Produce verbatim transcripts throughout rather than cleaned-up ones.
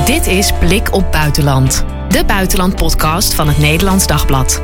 Dit is Blik op Buitenland. De buitenlandpodcast van het Nederlands Dagblad.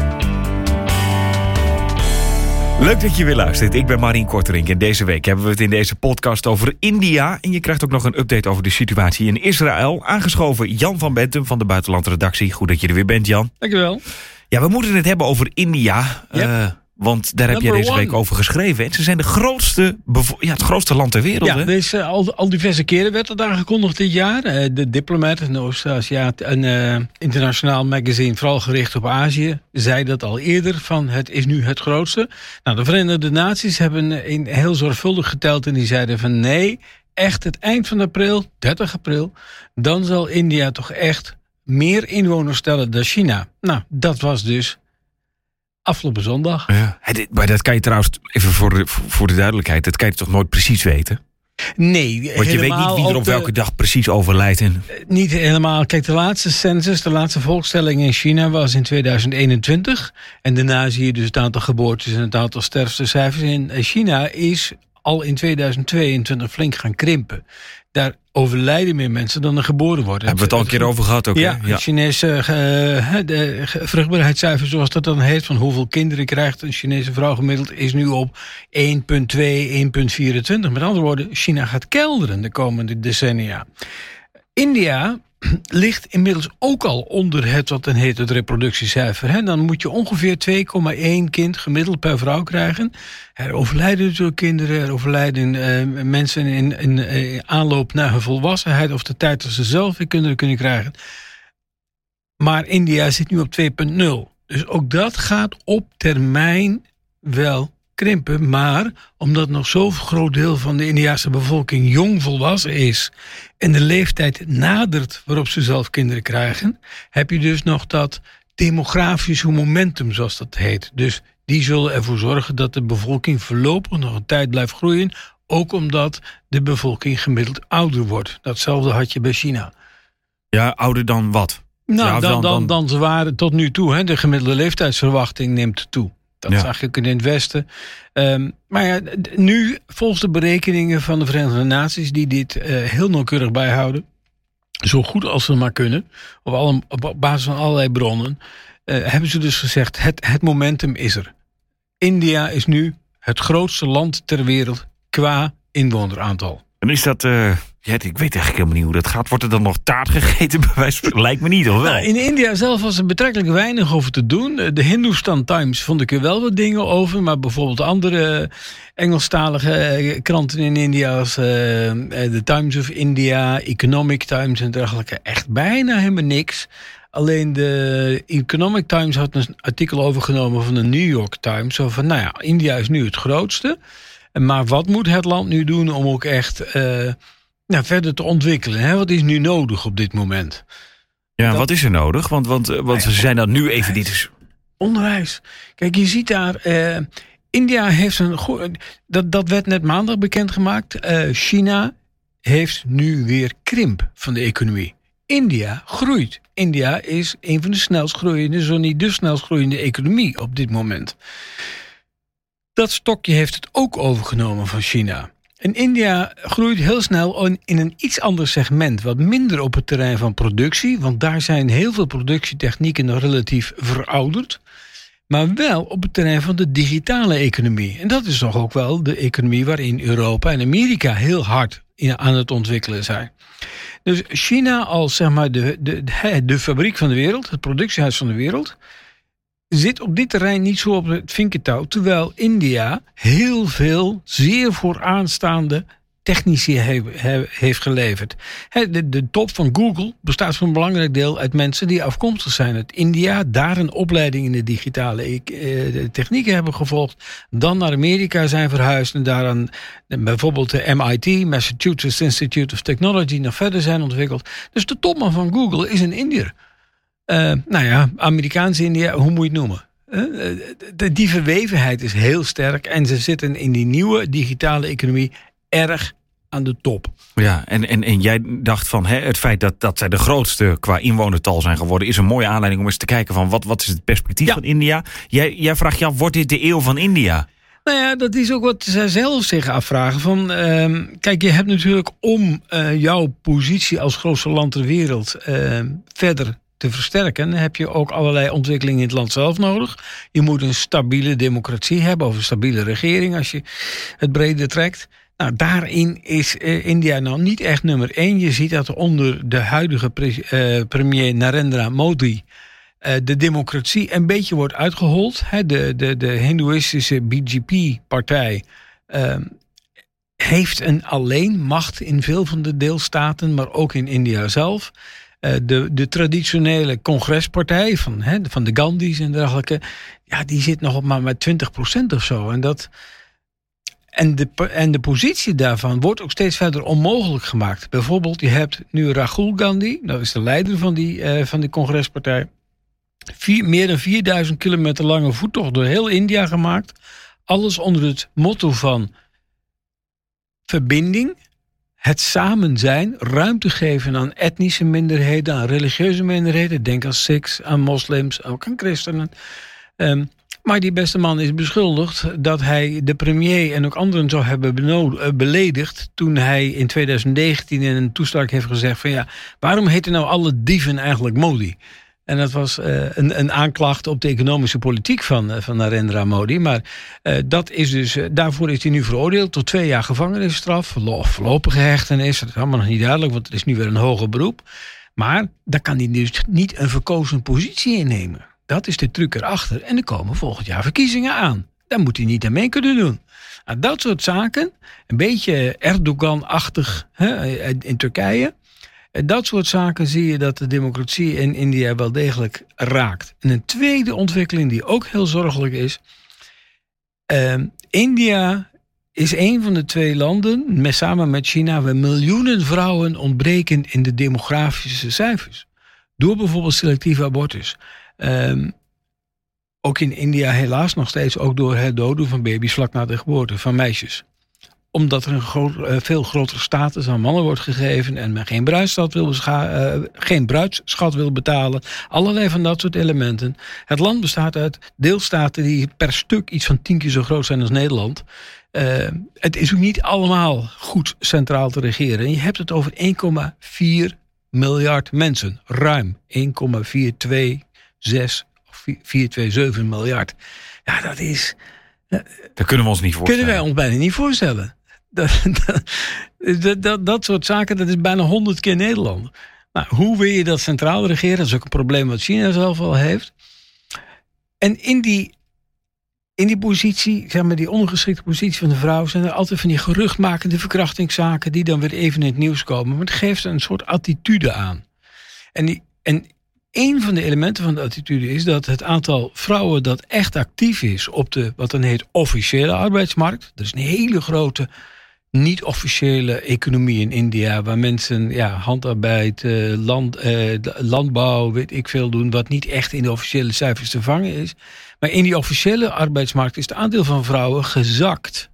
Leuk dat je weer luistert. Ik ben Marien Korterink en deze week hebben we het in deze podcast over India. En je krijgt ook nog een update over de situatie in Israël. Aangeschoven Jan van Bentum van de buitenlandredactie. Goed dat je er weer bent, Jan. Dankjewel. Ja, we moeten het hebben over India. Yep. Uh, want daar heb Number jij deze one. week over geschreven. En ze zijn de grootste bevo- ja, het grootste land ter wereld. Ja, hè? dus, uh, al, al diverse keren werd dat aangekondigd dit jaar. Uh, de Diplomat, een Oost-Aziat, een uh, internationaal magazine, vooral gericht op Azië, zei dat al eerder, van het is nu het grootste. Nou, de Verenigde Naties hebben een heel zorgvuldig geteld en die zeiden van nee, echt het eind van april, dertig april, dan zal India toch echt meer inwoners tellen dan China. Nou, dat was dus afgelopen zondag. Ja. Maar dat kan je trouwens, even voor de, voor de duidelijkheid, dat kan je toch nooit precies weten? Nee, want je weet niet wie er op de, welke dag precies overlijdt. En... Niet helemaal. Kijk, de laatste census, de laatste volkstelling in China was in tweeduizend eenentwintig. En daarna zie je dus het aantal geboortes en het aantal sterftecijfers. In China is al in tweeduizend tweeëntwintig flink gaan krimpen. Daar overlijden meer mensen dan er geboren worden. Hebben we het al een keer over gehad ook, ja, hè? Ja, het Chinese uh, de vruchtbaarheidscijfer, zoals dat dan heet, van hoeveel kinderen krijgt een Chinese vrouw gemiddeld, is nu op één komma twee, één komma vierentwintig. Met andere woorden, China gaat kelderen de komende decennia. India ligt inmiddels ook al onder het wat dan heet het reproductiecijfer. Hè? Dan moet je ongeveer twee komma één kind gemiddeld per vrouw krijgen. Er overlijden natuurlijk kinderen, er overlijden uh, mensen in, in uh, aanloop naar hun volwassenheid of de tijd dat ze zelf weer kinderen kunnen krijgen. Maar India zit nu op twee komma nul. Dus ook dat gaat op termijn wel krimpen, maar omdat nog zo'n groot deel van de Indiase bevolking jong volwassen is en de leeftijd nadert waarop ze zelf kinderen krijgen, heb je dus nog dat demografische momentum, zoals dat heet. Dus die zullen ervoor zorgen dat de bevolking voorlopig nog een tijd blijft groeien, ook omdat de bevolking gemiddeld ouder wordt. Datzelfde had je bij China. Ja, ouder dan wat? Nou, ja, dan, dan, dan, dan ze waren tot nu toe. Hè, de gemiddelde leeftijdsverwachting neemt toe. Dat ja. zag ik in het Westen. Um, maar ja, nu, volgens de berekeningen van de Verenigde Naties, die dit uh, heel nauwkeurig bijhouden, zo goed als ze maar kunnen, op, alle, op basis van allerlei bronnen, uh, hebben ze dus gezegd, het, het momentum is er. India is nu het grootste land ter wereld qua inwoneraantal. En is dat... Uh... Ja, ik weet eigenlijk helemaal niet hoe dat gaat. Wordt er dan nog taart gegeten? Lijkt me niet, of wel? Nou, in India zelf was er betrekkelijk weinig over te doen. De Hindustan Times vond ik er wel wat dingen over. Maar bijvoorbeeld andere Engelstalige kranten in India als uh, The Times of India, Economic Times en dergelijke, echt bijna helemaal niks. Alleen de Economic Times had een artikel overgenomen van de New York Times. Zo van, nou ja, India is nu het grootste. Maar wat moet het land nu doen om ook echt Uh, Nou, verder te ontwikkelen. Hè? Wat is nu nodig op dit moment? Ja, dat... wat is er nodig? Want, want, want ze zijn dan nu even niet... Onderwijs. Kijk, je ziet daar... Uh, India heeft een... Go- dat, dat werd net maandag bekendgemaakt. Uh, China heeft nu weer krimp van de economie. India groeit. India is een van de snelst groeiende, zo niet de snelst groeiende economie op dit moment. Dat stokje heeft het ook overgenomen van China. En India groeit heel snel in een iets ander segment. Wat minder op het terrein van productie. Want daar zijn heel veel productietechnieken nog relatief verouderd. Maar wel op het terrein van de digitale economie. En dat is toch ook wel de economie waarin Europa en Amerika heel hard aan het ontwikkelen zijn. Dus China als zeg maar de, de, de fabriek van de wereld. Het productiehuis van de wereld. Zit op dit terrein niet zo op het vinkentouw, terwijl India heel veel zeer vooraanstaande technici he, he, heeft geleverd. He, de, de top van Google bestaat voor een belangrijk deel uit mensen die afkomstig zijn uit India, daar een opleiding in de digitale uh, de technieken hebben gevolgd, dan naar Amerika zijn verhuisd en daaraan bijvoorbeeld de M I T, Massachusetts Institute of Technology, nog verder zijn ontwikkeld. Dus de topman van Google is een Indiër. Uh, nou ja, Amerikaans India, hoe moet je het noemen? Uh, de, die verwevenheid is heel sterk en ze zitten in die nieuwe digitale economie erg aan de top. Ja, en, en, en jij dacht van hè, het feit dat, dat zij de grootste qua inwonertal zijn geworden is een mooie aanleiding om eens te kijken van wat, wat is het perspectief ja. van India. Jij, jij vraagt je af, wordt dit de eeuw van India? Nou ja, dat is ook wat zij zelf zich afvragen. Van, uh, kijk, je hebt natuurlijk om uh, jouw positie als grootste land ter wereld uh, verder te versterken, heb je ook allerlei ontwikkelingen in het land zelf nodig. Je moet een stabiele democratie hebben, of een stabiele regering als je het breder trekt. Nou, daarin is uh, India nou niet echt nummer één. Je ziet dat onder de huidige pre- uh, premier Narendra Modi uh, de democratie een beetje wordt uitgehold. He, de, de, de hindoeïstische B J P-partij uh, heeft een alleen macht in veel van de deelstaten, maar ook in India zelf. Uh, de, de traditionele congrespartij van, he, van de Gandhis en dergelijke, ja, die zit nog op maar met twintig procent of zo. En dat... En de, en de positie daarvan wordt ook steeds verder onmogelijk gemaakt. Bijvoorbeeld, je hebt nu Rahul Gandhi, dat is de leider van die, uh, van die congrespartij. Vier, meer dan vierduizend kilometer lange voettocht door heel India gemaakt. Alles onder het motto van verbinding, het samen zijn, ruimte geven aan etnische minderheden, aan religieuze minderheden. Denk aan Sikhs, aan moslims, ook aan christenen. Um, Maar die beste man is beschuldigd dat hij de premier en ook anderen zou hebben benodigd, beledigd toen hij in twintig negentien in een toespraak heeft gezegd van ja, waarom heten nou alle dieven eigenlijk Modi? En dat was uh, een, een aanklacht op de economische politiek van, uh, van Narendra Modi. Maar uh, dat is dus, uh, daarvoor is hij nu veroordeeld tot twee jaar gevangenisstraf, voorlopige hechtenis. Dat is allemaal nog niet duidelijk, want het is nu weer een hoger beroep. Maar daar kan hij dus niet een verkozen positie innemen. Dat is de truc erachter. En er komen volgend jaar verkiezingen aan. Daar moet hij niet aan mee kunnen doen. Nou, dat soort zaken, een beetje Erdogan-achtig hè, in Turkije. Dat soort zaken zie je dat de democratie in India wel degelijk raakt. En een tweede ontwikkeling die ook heel zorgelijk is. Uh, India is een van de twee landen, met, samen met China, waar miljoenen vrouwen ontbreken in de demografische cijfers. Door bijvoorbeeld selectieve abortus. Um, ook in India helaas nog steeds ook door het doden van baby's vlak na de geboorte van meisjes. Omdat er een groot, uh, veel grotere status aan mannen wordt gegeven en men geen bruidsschat wil, bescha- uh, geen bruidsschat wil betalen. Allerlei van dat soort elementen. Het land bestaat uit deelstaten die per stuk iets van tien keer zo groot zijn als Nederland. Uh, het is ook niet allemaal goed centraal te regeren. En je hebt het over één komma vier miljard mensen. Ruim één komma vier twee zes of vier twee zeven miljard. Ja, dat is... Dat kunnen we ons niet voorstellen. Kunnen wij ons bijna niet voorstellen. Dat, dat, dat, dat, dat soort zaken, dat is bijna honderd keer Nederland. Nou, hoe wil je dat centraal regeren? Dat is ook een probleem wat China zelf al heeft. En in die, in die positie, zeg maar die ongeschikte positie van de vrouw, zijn er altijd van die geruchtmakende verkrachtingszaken die dan weer even in het nieuws komen. Maar het geeft een soort attitude aan. En die, en een van de elementen van de attitude is dat het aantal vrouwen dat echt actief is op de, wat dan heet, officiële arbeidsmarkt. Er is een hele grote niet-officiële economie in India, waar mensen ja, handarbeid, eh, land, eh, landbouw, weet ik veel doen, wat niet echt in de officiële cijfers te vangen is. Maar in die officiële arbeidsmarkt is het aandeel van vrouwen gezakt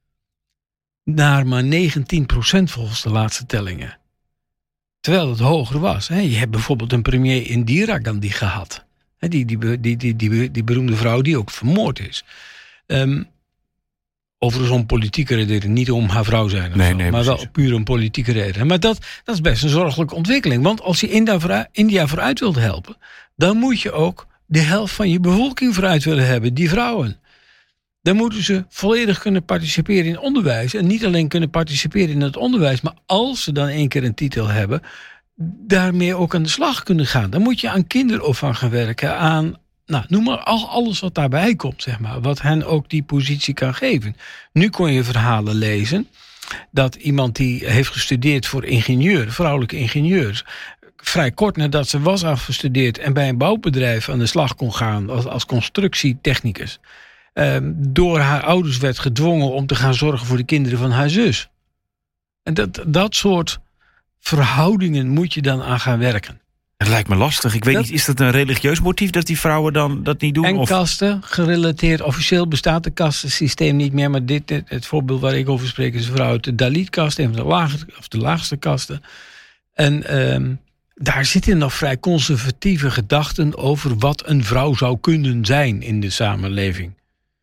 naar maar negentien procent volgens de laatste tellingen. Terwijl het hoger was. Je hebt bijvoorbeeld een premier Indira Gandhi gehad. Die, die, die, die, die, die beroemde vrouw die ook vermoord is. Um, overigens om politieke redenen. Niet om haar vrouw zijn. Of nee, zo, nee, maar precies. wel puur om politieke redenen. Maar dat, dat is best een zorgelijke ontwikkeling. Want als je India vooruit, India vooruit wilt helpen, dan moet je ook de helft van je bevolking vooruit willen hebben. Die vrouwen. Dan moeten ze volledig kunnen participeren in onderwijs. En niet alleen kunnen participeren in het onderwijs, maar als ze dan één keer een titel hebben, daarmee ook aan de slag kunnen gaan. Dan moet je aan kinderopvang gaan werken, aan, nou, noem maar al, alles wat daarbij komt, zeg maar. Wat hen ook die positie kan geven. Nu kon je verhalen lezen dat iemand die heeft gestudeerd voor ingenieur, vrouwelijke ingenieurs, vrij kort nadat ze was afgestudeerd en bij een bouwbedrijf aan de slag kon gaan als, als constructietechnicus, Um, door haar ouders werd gedwongen om te gaan zorgen voor de kinderen van haar zus. En dat, dat soort verhoudingen moet je dan aan gaan werken. Het lijkt me lastig. Ik weet dat, niet, is dat een religieus motief dat die vrouwen dan dat niet doen? En of? kasten, gerelateerd. Officieel bestaat het kastensysteem niet meer. Maar dit, het, het voorbeeld waar ik over spreek is een vrouw uit de Dalit-kast. Een van de, lager, of de laagste kasten. En um, daar zitten nog vrij conservatieve gedachten over wat een vrouw zou kunnen zijn in de samenleving.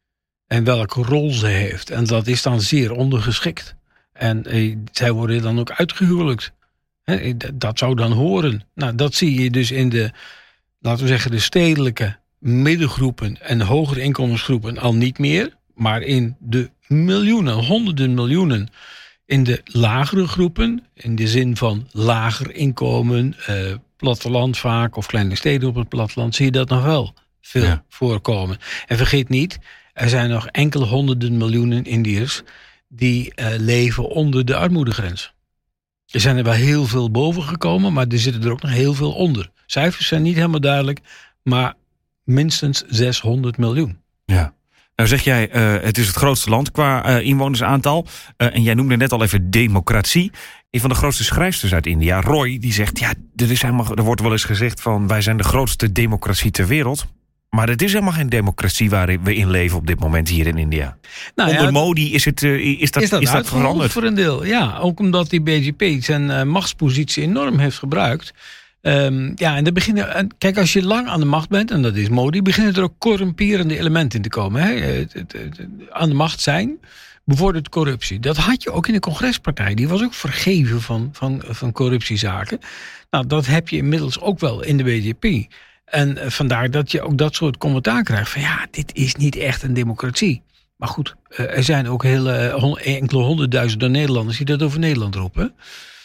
En welke rol ze heeft. En dat is dan zeer ondergeschikt. En eh, zij worden dan ook uitgehuwelijkt. He, dat zou dan horen. Nou, dat zie je dus in de, laten we zeggen, de stedelijke middengroepen en hogere inkomensgroepen al niet meer. Maar in de miljoenen, honderden miljoenen in de lagere groepen, in de zin van lager inkomen, eh, platteland vaak, of kleine steden op het platteland, zie je dat nog wel veel ja. voorkomen. En vergeet niet, er zijn nog enkele honderden miljoenen Indiërs die uh, leven onder de armoedegrens. Er zijn er wel heel veel boven gekomen, maar er zitten er ook nog heel veel onder. Cijfers zijn niet helemaal duidelijk, maar minstens zeshonderd miljoen. Ja. Nou zeg jij, uh, het is het grootste land qua uh, inwonersaantal. Uh, en jij noemde net al even democratie. Een van de grootste schrijfsters uit India, Roy, die zegt, ja, er, is helemaal, er wordt wel eens gezegd van, wij zijn de grootste democratie ter wereld. Maar het is helemaal geen democratie waar we in leven op dit moment hier in India. Nou Onder ja, Modi is, het, uh, is dat, is dat, is dat veranderd? Voor een deel, ja. Ook omdat die B J P zijn uh, machtspositie enorm heeft gebruikt. Um, ja, en er beginnen, kijk, als je lang aan de macht bent, en dat is Modi, beginnen er ook corrumperende elementen in te komen. Hè? Aan de macht zijn bevordert corruptie. Dat had je ook in de congrespartij. Die was ook vergeven van, van, van corruptiezaken. Nou, dat heb je inmiddels ook wel in de B J P. En vandaar dat je ook dat soort commentaar krijgt van ja, dit is niet echt een democratie. Maar goed, er zijn ook hele, enkele honderdduizenden Nederlanders die dat over Nederland roepen.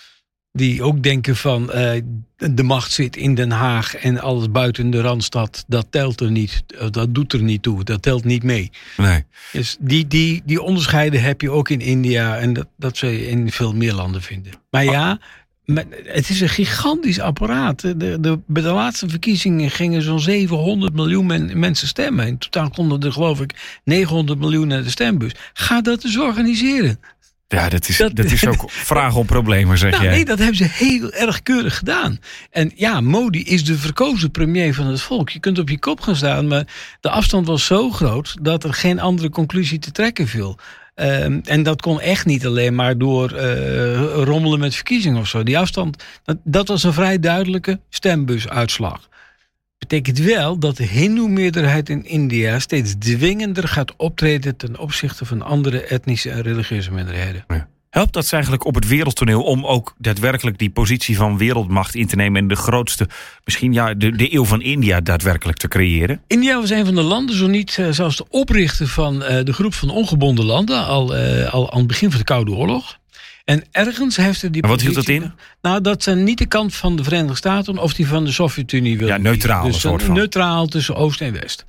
Die ook denken van uh, de macht zit in Den Haag en alles buiten de Randstad, dat telt er niet, dat doet er niet toe, dat telt niet mee. Nee. Dus die, die, die onderscheiden heb je ook in India en dat, dat zul je in veel meer landen vinden. Maar ja, het is een gigantisch apparaat. De, de, bij de laatste verkiezingen gingen zo'n zevenhonderd miljoen men, mensen stemmen. In totaal konden er geloof ik negenhonderd miljoen naar de stembus. Ga dat eens organiseren. Ja, dat is, dat, dat is ook vraag om problemen, zeg nou, jij. Nee, dat hebben ze heel erg keurig gedaan. En ja, Modi is de verkozen premier van het volk. Je kunt op je kop gaan staan, maar de afstand was zo groot dat er geen andere conclusie te trekken viel. Um, en dat kon echt niet alleen maar door uh, rommelen met verkiezingen of zo. Die afstand, dat, dat was een vrij duidelijke stembusuitslag. Betekent wel dat de hindoe-meerderheid in India steeds dwingender gaat optreden ten opzichte van andere etnische en religieuze minderheden. Ja. Helpt dat eigenlijk op het wereldtoneel om ook daadwerkelijk die positie van wereldmacht in te nemen en de grootste, misschien ja, de, de eeuw van India daadwerkelijk te creëren? India was een van de landen, zo niet uh, zelfs de oprichter van uh, de groep van ongebonden landen, al, uh, al aan het begin van de Koude Oorlog. En ergens heeft er die en wat positie, hield dat in? Nou, dat ze niet de kant van de Verenigde Staten of die van de Sovjet-Unie wilden. Ja, neutraal. Dus een soort van. Neutraal tussen Oost en West.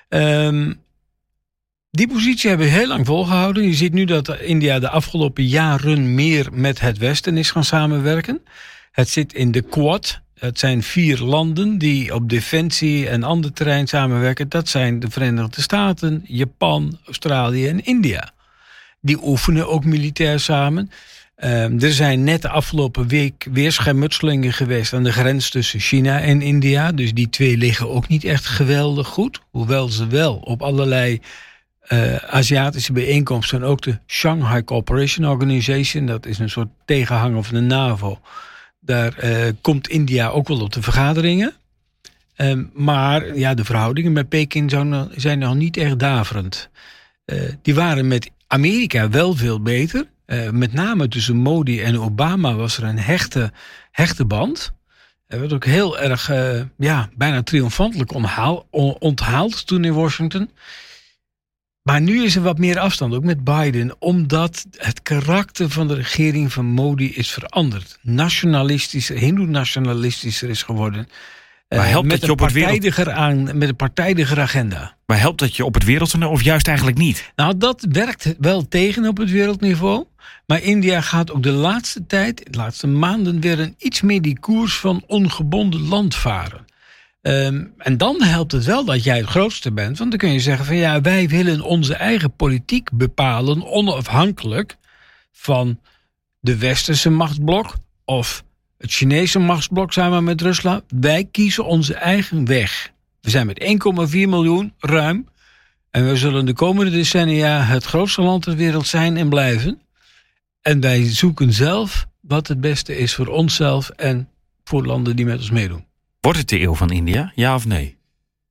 Um, die positie hebben we heel lang volgehouden. Je ziet nu dat India de afgelopen jaren meer met het Westen is gaan samenwerken. Het zit in de Quad. Het zijn vier landen die op defensie en ander terrein samenwerken. Dat zijn de Verenigde Staten, Japan, Australië en India. Die oefenen ook militair samen. Um, er zijn net de afgelopen week weer schermutselingen geweest aan de grens tussen China en India. Dus die twee liggen ook niet echt geweldig goed. Hoewel ze wel op allerlei uh, Aziatische bijeenkomsten, ook de Shanghai Cooperation Organization, dat is een soort tegenhanger van de NAVO. Daar uh, komt India ook wel op de vergaderingen. Um, maar ja, de verhoudingen met Peking zijn nog niet echt daverend. Uh, die waren met Amerika wel veel beter. Uh, met name tussen Modi en Obama was er een hechte, hechte band. Er werd ook heel erg, uh, ja, bijna triomfantelijk onthaal, onthaald toen in Washington. Maar nu is er wat meer afstand, ook met Biden, omdat het karakter van de regering van Modi is veranderd. Nationalistischer, hindoe-nationalistischer is geworden. Maar helpt uh, met, dat je op een het wereld... aan, met een partijdiger agenda. Maar helpt dat je op het wereldtoneel of juist eigenlijk niet? Nou, dat werkt wel tegen op het wereldniveau. Maar India gaat ook de laatste tijd, de laatste maanden, weer een iets meer die koers van ongebonden land varen. Um, en dan helpt het wel dat jij het grootste bent. Want dan kun je zeggen van ja, wij willen onze eigen politiek bepalen, onafhankelijk van de westerse machtsblok of het Chinese machtsblok samen met Rusland. Wij kiezen onze eigen weg. We zijn met één komma vier miljoen ruim. En we zullen de komende decennia het grootste land ter wereld zijn en blijven. En wij zoeken zelf wat het beste is voor onszelf en voor landen die met ons meedoen. Wordt het de eeuw van India, ja of nee?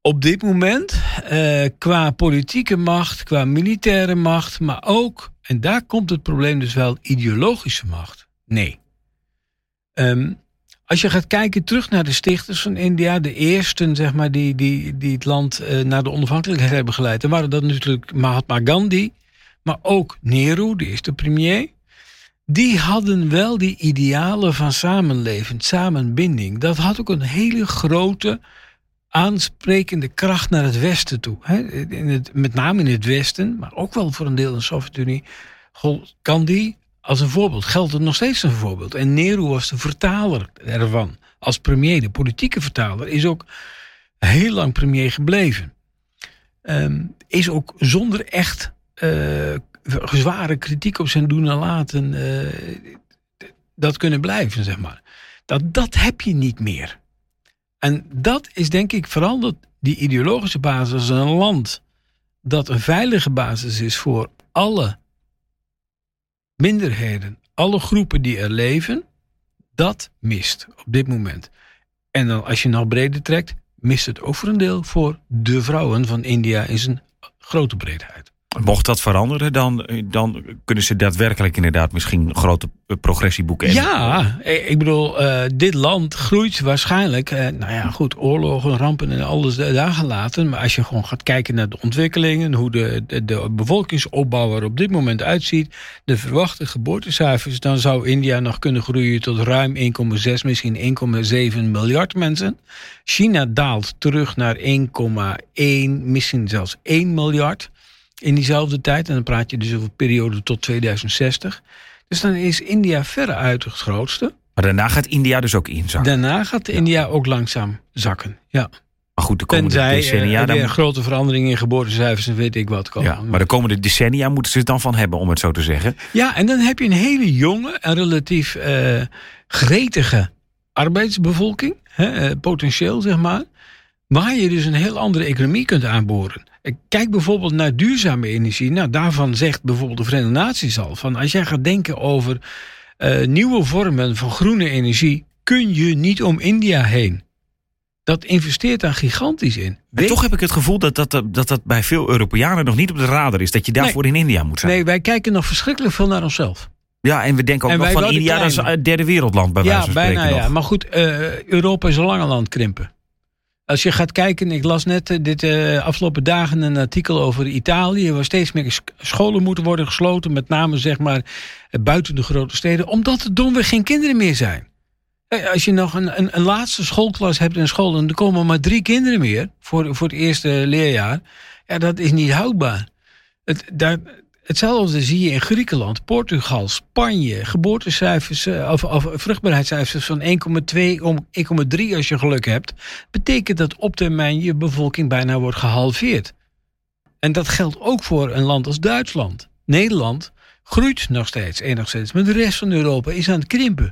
Op dit moment, uh, qua politieke macht, qua militaire macht, maar ook, en daar komt het probleem dus wel, ideologische macht. Nee. Um, als je gaat kijken terug naar de stichters van India, de eersten zeg maar, die, die, die het land uh, naar de onafhankelijkheid hebben geleid, dan waren dat natuurlijk Mahatma Gandhi, maar ook Nehru, de eerste premier. Die hadden wel die idealen van samenleving, samenbinding. Dat had ook een hele grote aansprekende kracht naar het Westen toe. In het, met name in het Westen, maar ook wel voor een deel in de Sovjet-Unie. Gandhi als een voorbeeld, geldt het nog steeds een voorbeeld. En Nehru was de vertaler ervan. Als premier, de politieke vertaler, is ook heel lang premier gebleven. Um, is ook zonder echt uh, zware kritiek op zijn doen en laten uh, dat kunnen blijven, zeg maar. Dat, dat heb je niet meer. En dat is denk ik vooral dat die ideologische basis, een land dat een veilige basis is voor alle minderheden, alle groepen die er leven, dat mist op dit moment. En dan als je nog breder trekt, mist het ook voor een deel voor de vrouwen van India in zijn grote breedheid. Mocht dat veranderen, dan, dan kunnen ze daadwerkelijk inderdaad misschien grote progressie boeken. Ja, ik bedoel, uh, dit land groeit waarschijnlijk, uh, nou ja, goed, oorlogen, rampen en alles daar gelaten. Maar als je gewoon gaat kijken naar de ontwikkelingen, hoe de, de, de bevolkingsopbouw er op dit moment uitziet, de verwachte geboortecijfers, dan zou India nog kunnen groeien tot ruim één komma zes, misschien één komma zeven miljard mensen. China daalt terug naar één komma één, misschien zelfs één miljard. In diezelfde tijd, en dan praat je dus over een periode tot tweeduizend zestig. Dus dan is India veruit het grootste. Maar daarna gaat India dus ook inzakken. Daarna gaat ja. India ook langzaam zakken, ja. Maar goed, de komende Tenzij, decennia... er weer dan... een grote verandering in geboortecijfers en weet ik wat komen. Ja, maar de komende decennia moeten ze het dan van hebben, om het zo te zeggen. Ja, en dan heb je een hele jonge en relatief uh, gretige arbeidsbevolking. Hè, uh, potentieel, zeg maar. Waar je dus een heel andere economie kunt aanboren. Kijk bijvoorbeeld naar duurzame energie. Nou, daarvan zegt bijvoorbeeld de Verenigde Naties al, van als jij gaat denken over uh, nieuwe vormen van groene energie, kun je niet om India heen. Dat investeert daar gigantisch in. En toch heb ik het gevoel dat dat, dat dat bij veel Europeanen nog niet op de radar is. Dat je daarvoor nee. in India moet zijn. Nee, wij kijken nog verschrikkelijk veel naar onszelf. Ja, en we denken ook en nog van India als een derde wereldland bij wijze van spreken. Ja, bijna nog. ja. Maar goed, uh, Europa is al lang aan het krimpen. Als je gaat kijken, ik las net uh, dit uh, afgelopen dagen een artikel over Italië, waar steeds meer scholen moeten worden gesloten, met name zeg maar uh, buiten de grote steden, omdat er domweg geen kinderen meer zijn. Uh, als je nog een, een, een laatste schoolklas hebt in school, dan er komen maar drie kinderen meer voor, voor het eerste leerjaar. Ja, dat is niet houdbaar. Het, daar, hetzelfde zie je in Griekenland, Portugal, Spanje, geboortecijfers uh, of, of vruchtbaarheidscijfers van één komma twee om één komma drie als je geluk hebt, betekent dat op termijn je bevolking bijna wordt gehalveerd. En dat geldt ook voor een land als Duitsland. Nederland groeit nog steeds, enigszins, maar de rest van Europa is aan het krimpen.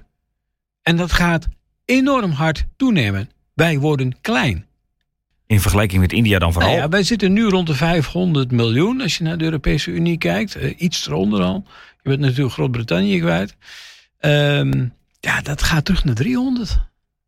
En dat gaat enorm hard toenemen. Wij worden klein. In vergelijking met India dan vooral? Nou ja, wij zitten nu rond de vijfhonderd miljoen als je naar de Europese Unie kijkt. Uh, iets eronder al. Je bent natuurlijk Groot-Brittannië kwijt. Um, ja, dat gaat terug naar driehonderd.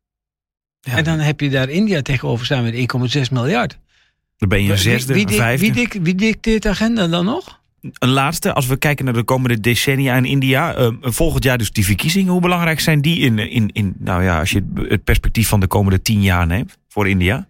Ja. En dan heb je daar India tegenover staan met één komma zes miljard. Dan ben je een zesde, wie, wie, een vijfde. Wie, wie, wie dicteert de agenda dan nog? Een laatste, als we kijken naar de komende decennia in India. Uh, volgend jaar dus die verkiezingen. Hoe belangrijk zijn die in, in, in, nou ja, als je het perspectief van de komende tien jaar neemt voor India?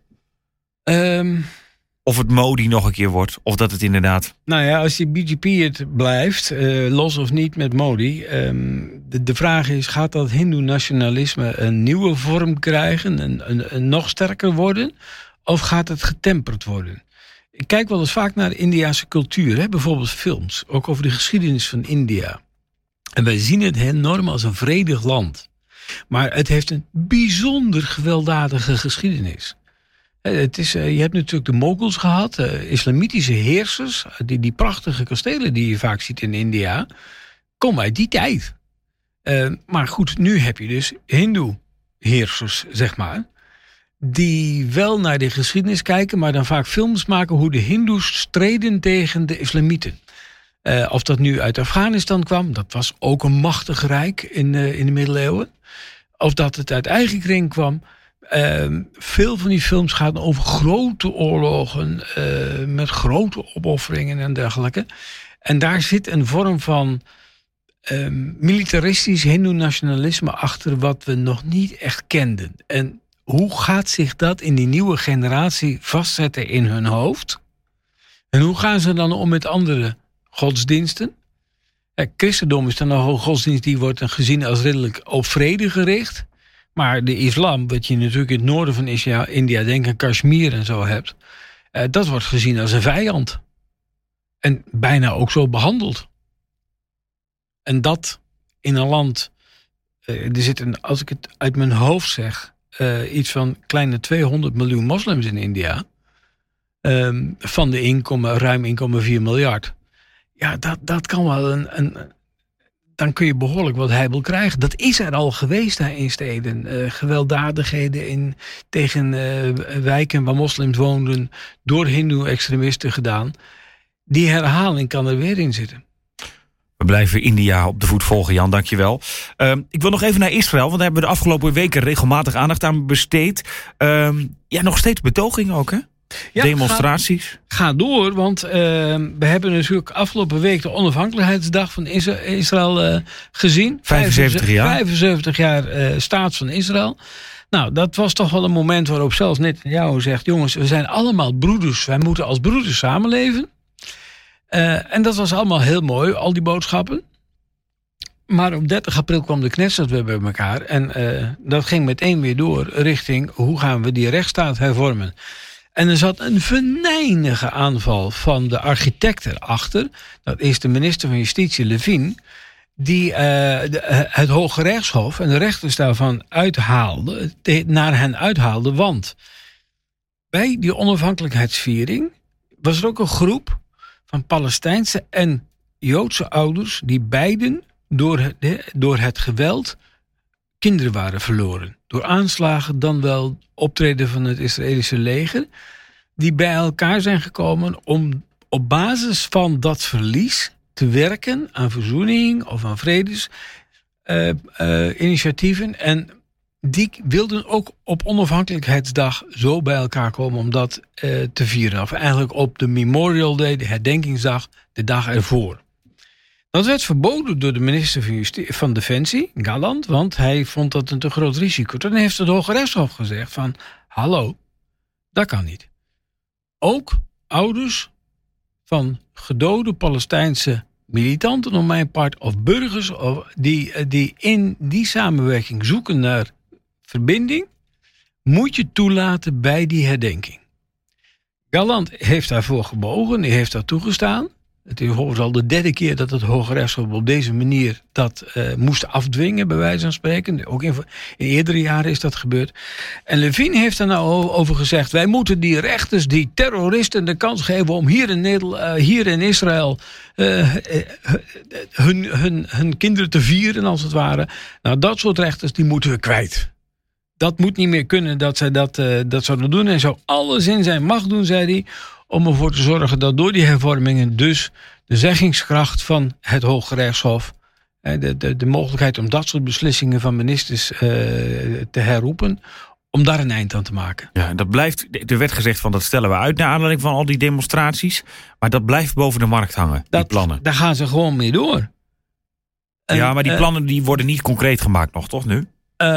Um, of het Modi nog een keer wordt, of dat het inderdaad... Nou ja, als die B J P het blijft, uh, los of niet met Modi... Um, de, de vraag is, gaat dat hindoe-nationalisme een nieuwe vorm krijgen... Een, een, een nog sterker worden, of gaat het getemperd worden? Ik kijk wel eens vaak naar de Indiase cultuur, hè? Bijvoorbeeld films, ook over de geschiedenis van India. En wij zien het enorm als een vredig land. Maar het heeft een bijzonder gewelddadige geschiedenis... Het is, je hebt natuurlijk de Moguls gehad, uh, islamitische heersers. Die, die prachtige kastelen die je vaak ziet in India, komen uit die tijd. Uh, maar goed, nu heb je dus hindoe heersers, zeg maar. Die wel naar de geschiedenis kijken, maar dan vaak films maken hoe de hindoes streden tegen de islamieten. Uh, of dat nu uit Afghanistan kwam, dat was ook een machtig rijk in, uh, in de middeleeuwen. Of dat het uit eigen kring kwam. Uh, veel van die films gaan over grote oorlogen, uh, met grote opofferingen en dergelijke. En daar zit een vorm van uh, militaristisch hindoe-nationalisme achter wat we nog niet echt kenden. En hoe gaat zich dat in die nieuwe generatie vastzetten in hun hoofd? En hoe gaan ze dan om met andere godsdiensten? Het christendom is dan een godsdienst die wordt gezien als redelijk op vrede gericht. Maar de islam, wat je natuurlijk in het noorden van India, denk aan Kashmir en zo hebt, uh, dat wordt gezien als een vijand. En bijna ook zo behandeld. En dat in een land, uh, er zitten, als ik het uit mijn hoofd zeg, uh, iets van kleine tweehonderd miljoen moslims in India. Um, van de inkomen, ruim één komma vier miljard. Ja, dat, dat kan wel een, een... Dan kun je behoorlijk wat heibel krijgen. Dat is er al geweest daar in steden. Uh, gewelddadigheden in, tegen uh, wijken waar moslims woonden door hindoe-extremisten gedaan. Die herhaling kan er weer in zitten. We blijven India op de voet volgen, Jan, dankjewel. Uh, ik wil nog even naar Israël, want daar hebben we de afgelopen weken regelmatig aandacht aan besteed. Uh, ja, nog steeds betogingen ook, hè? Ja, demonstraties. Ga, ga door, want uh, we hebben natuurlijk afgelopen week de onafhankelijkheidsdag van Israël uh, gezien. vijfenzeventig jaar. vijfenzeventig jaar uh, staat van Israël. Nou, dat was toch wel een moment waarop zelfs Netanyahu zegt, jongens, we zijn allemaal broeders. Wij moeten als broeders samenleven. Uh, en dat was allemaal heel mooi, al die boodschappen. Maar op dertig april kwam de Knesset weer bij elkaar. En uh, dat ging meteen weer door richting hoe gaan we die rechtsstaat hervormen. En er zat een venijnige aanval van de architect erachter. Dat is de minister van Justitie, Levin. Die uh, de, het Hoge Rechtshof en de rechters daarvan uithaalde, te, naar hen uithaalde. Want bij die onafhankelijkheidsviering was er ook een groep van Palestijnse en Joodse ouders die beiden door het, door het geweld kinderen waren verloren. Door aanslagen, dan wel optreden van het Israëlische leger, die bij elkaar zijn gekomen om op basis van dat verlies te werken aan verzoening of aan vredesinitiatieven. Uh, uh, en die wilden ook op onafhankelijkheidsdag zo bij elkaar komen om dat uh, te vieren. Of eigenlijk op de Memorial Day, de herdenkingsdag, de dag ervoor. Dat werd verboden door de minister van, Justitie, van Defensie, Galland, want hij vond dat een te groot risico. Toen heeft het Hoge Rechtshof gezegd van, hallo, dat kan niet. Ook ouders van gedode Palestijnse militanten op mijn part, of burgers of die, die in die samenwerking zoeken naar verbinding, moet je toelaten bij die herdenking. Galland heeft daarvoor gebogen, die heeft dat toegestaan. Het is overigens al de derde keer dat het Hoge Rechtshof op deze manier dat uh, moest afdwingen, bij wijze van spreken. Ook in, in eerdere jaren is dat gebeurd. En Levin heeft er nou over gezegd, wij moeten die rechters, die terroristen de kans geven om hier in, Nederland, uh, hier in Israël uh, hun, hun, hun kinderen te vieren, als het ware. Nou, dat soort rechters, die moeten we kwijt. Dat moet niet meer kunnen dat zij dat, uh, dat zouden doen. En zou alles in zijn macht doen, zei hij, om ervoor te zorgen dat door die hervormingen dus de zeggingskracht van het Hoge Rechtshof, de, de, de mogelijkheid om dat soort beslissingen van ministers uh, te herroepen, om daar een eind aan te maken. Ja, dat blijft, er werd gezegd van dat stellen we uit naar aanleiding van al die demonstraties, maar dat blijft boven de markt hangen, dat, die plannen. Daar gaan ze gewoon mee door. En, ja, maar die plannen die worden niet concreet gemaakt nog, toch nu?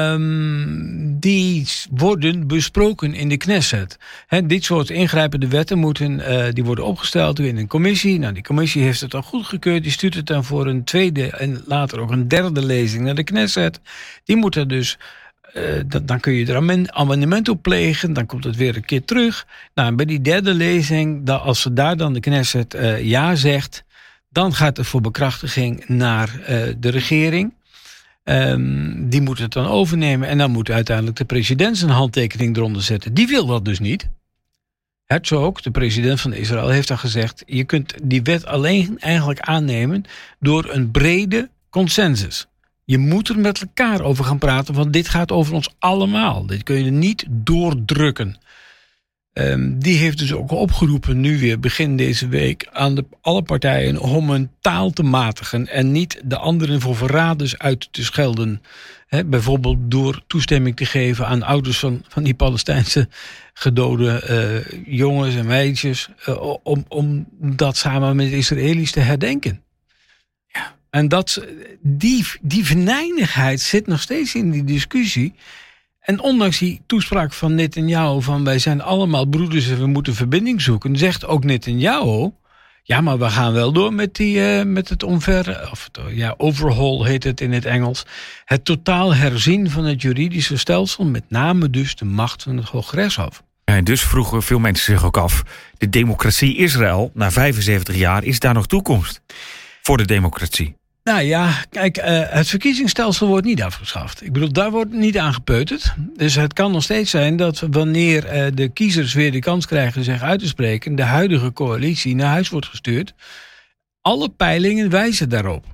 Um, die worden besproken in de Knesset. He, dit soort ingrijpende wetten moeten, uh, die worden opgesteld in een commissie. Nou, die commissie heeft het al goedgekeurd. Die stuurt het dan voor een tweede en later ook een derde lezing naar de Knesset. Die moeten dus, uh, dat, dan kun je er amend, amendement op plegen. Dan komt het weer een keer terug. Nou, bij die derde lezing, dat als ze daar dan de Knesset uh, ja zegt, dan gaat het voor bekrachtiging naar uh, de regering. Um, die moet het dan overnemen en dan moet uiteindelijk de president zijn handtekening eronder zetten. Die wil dat dus niet. Herzog, de president van Israël, heeft dan gezegd, je kunt die wet alleen eigenlijk aannemen door een brede consensus. Je moet er met elkaar over gaan praten, want dit gaat over ons allemaal. Dit kun je niet doordrukken. Um, die heeft dus ook opgeroepen, nu weer begin deze week, aan de, alle partijen om hun taal te matigen en niet de anderen voor verraders uit te schelden. He, bijvoorbeeld door toestemming te geven aan ouders van, van die Palestijnse gedode uh, jongens en meisjes, uh, om, om dat samen met de Israëli's te herdenken. Ja. En dat, die, die venijnigheid zit nog steeds in die discussie. En ondanks die toespraak van Netanyahu van wij zijn allemaal broeders en we moeten verbinding zoeken, zegt ook Netanyahu, ja, maar we gaan wel door met, die, uh, met het omver, of ja, overhaul heet het in het Engels, het totaal herzien van het juridische stelsel, met name dus de macht van het Hooggerechtshof. Ja, en dus vroegen veel mensen zich ook af, de democratie Israël, na vijfenzeventig jaar, is daar nog toekomst voor de democratie? Nou ja, kijk, uh, het verkiezingsstelsel wordt niet afgeschaft. Ik bedoel, daar wordt niet aan gepeuterd. Dus het kan nog steeds zijn dat wanneer uh, de kiezers weer de kans krijgen zich uit te spreken, de huidige coalitie naar huis wordt gestuurd. Alle peilingen wijzen daarop.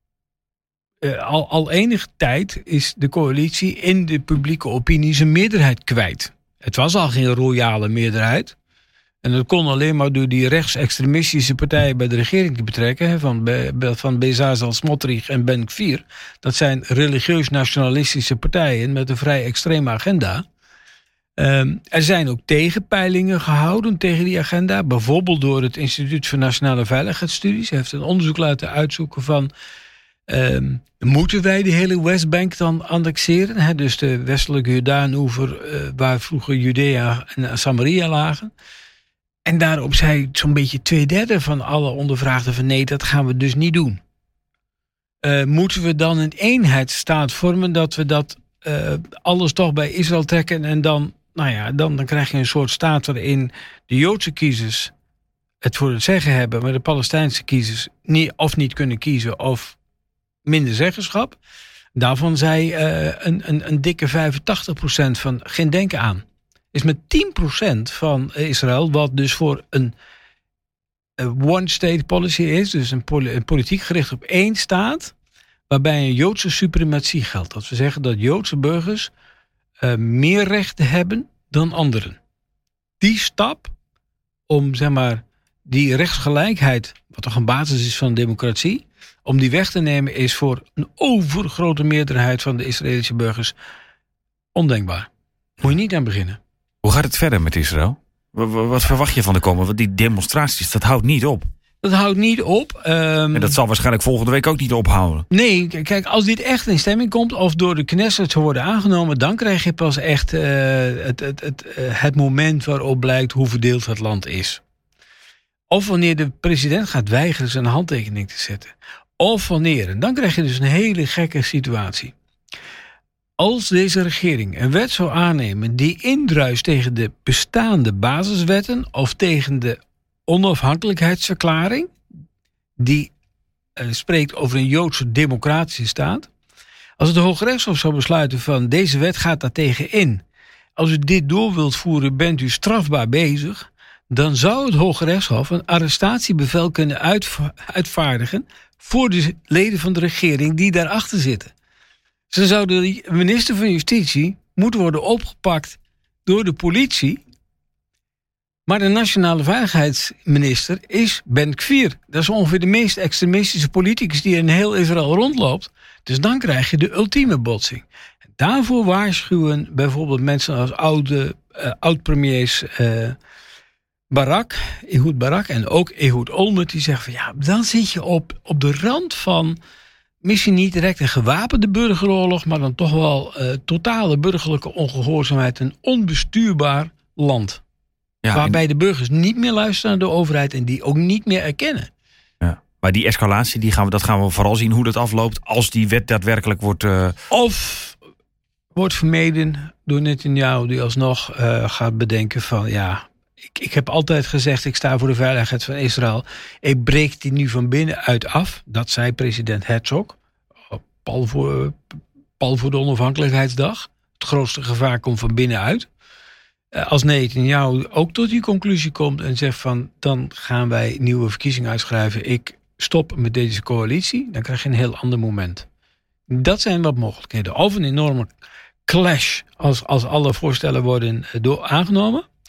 Uh, al, al enige tijd is de coalitie in de publieke opinie zijn meerderheid kwijt. Het was al geen royale meerderheid. En dat kon alleen maar door die rechtsextremistische partijen bij de regering te betrekken. Van, van Bezalel Smotrich en Ben Gvir. Dat zijn religieus-nationalistische partijen met een vrij extreme agenda. Um, er zijn ook tegenpeilingen gehouden tegen die agenda. Bijvoorbeeld door het Instituut voor Nationale Veiligheidsstudies. Hij heeft een onderzoek laten uitzoeken van, Um, moeten wij de hele Westbank dan annexeren? He, dus de westelijke Jordaanoever, uh, waar vroeger Judea en Samaria lagen. En daarop zei zo'n beetje twee derde van alle ondervraagden van nee, dat gaan we dus niet doen. Uh, moeten we dan een eenheidsstaat vormen dat we dat uh, alles toch bij Israël trekken en dan, nou ja, dan, dan krijg je een soort staat waarin de Joodse kiezers het voor het zeggen hebben, maar de Palestijnse kiezers niet, of niet kunnen kiezen of minder zeggenschap. Daarvan zei uh, een, een, een dikke vijfentachtig procent van geen denken aan. Is met tien procent van Israël, wat dus voor een one-state policy is, dus een, poli- een politiek gericht op één staat, waarbij een Joodse suprematie geldt. Dat we zeggen dat Joodse burgers uh, meer rechten hebben dan anderen. Die stap om, zeg maar, die rechtsgelijkheid, wat toch een basis is van de democratie, om die weg te nemen is voor een overgrote meerderheid van de Israëlische burgers ondenkbaar. Moet je niet aan beginnen. Hoe gaat het verder met Israël? Wat verwacht je van de komende? Want die demonstraties, dat houdt niet op. Dat houdt niet op. Um, en dat zal waarschijnlijk volgende week ook niet ophouden. Nee, kijk, als dit echt in stemming komt of door de Knesset te worden aangenomen, dan krijg je pas echt uh, het, het, het, uh, het moment waarop blijkt hoe verdeeld het land is. Of wanneer de president gaat weigeren zijn handtekening te zetten. Of wanneer. En dan krijg je dus een hele gekke situatie. Als deze regering een wet zou aannemen die indruist tegen de bestaande basiswetten of tegen de onafhankelijkheidsverklaring, die uh, spreekt over een Joodse democratische staat. Als het Hooggerechtshof zou besluiten van deze wet gaat daar tegen in. Als u dit door wilt voeren, bent u strafbaar bezig. Dan zou het Hooggerechtshof een arrestatiebevel kunnen uitva- uitvaardigen voor de leden van de regering die daarachter zitten. Ze zou de minister van Justitie moeten worden opgepakt door de politie. Maar de nationale veiligheidsminister is Ben Gvir. Dat is ongeveer de meest extremistische politicus die in heel Israël rondloopt. Dus dan krijg je de ultieme botsing. Daarvoor waarschuwen bijvoorbeeld mensen als oude, uh, oud-premiers Uh, Barak, Ehud Barak en ook Ehud Olmert, die zeggen van ja, dan zit je op, op de rand van misschien niet direct een gewapende burgeroorlog, maar dan toch wel uh, totale burgerlijke ongehoorzaamheid, een onbestuurbaar land. Ja, waarbij en de burgers niet meer luisteren naar de overheid en die ook niet meer erkennen. Ja, maar die escalatie, die gaan we, dat gaan we vooral zien hoe dat afloopt als die wet daadwerkelijk wordt Uh... Of wordt vermeden door Netanyahu, die alsnog uh, gaat bedenken van ja, Ik, ik heb altijd gezegd, ik sta voor de veiligheid van Israël. Ik breek die nu van binnenuit af. Dat zei president Herzog. Pal voor, pal voor de onafhankelijkheidsdag. Het grootste gevaar komt van binnenuit. Als Netanyahu ook tot die conclusie komt en zegt van dan gaan wij nieuwe verkiezingen uitschrijven. Ik stop met deze coalitie. Dan krijg je een heel ander moment. Dat zijn wat mogelijkheden. Of een enorme clash als, als alle voorstellen worden door aangenomen.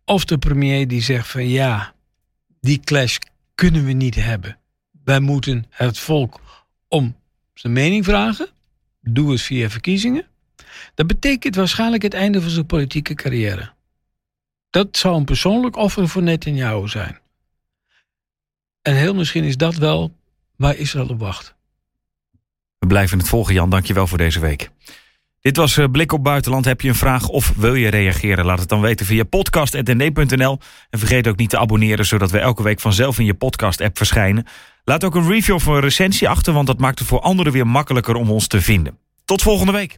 Of de premier die zegt van ja, die clash kunnen we niet hebben. Wij moeten het volk om zijn mening vragen. Doe het via verkiezingen. Dat betekent waarschijnlijk het einde van zijn politieke carrière. Dat zou een persoonlijk offer voor Netanyahu zijn. En heel misschien is dat wel waar Israël op wacht. We blijven het volgen, Jan. Dank je wel voor deze week. Dit was Blik op Buitenland. Heb je een vraag of wil je reageren? Laat het dan weten via podcast punt n d punt n l. En vergeet ook niet te abonneren, zodat we elke week vanzelf in je podcast-app verschijnen. Laat ook een review of een recensie achter, want dat maakt het voor anderen weer makkelijker om ons te vinden. Tot volgende week.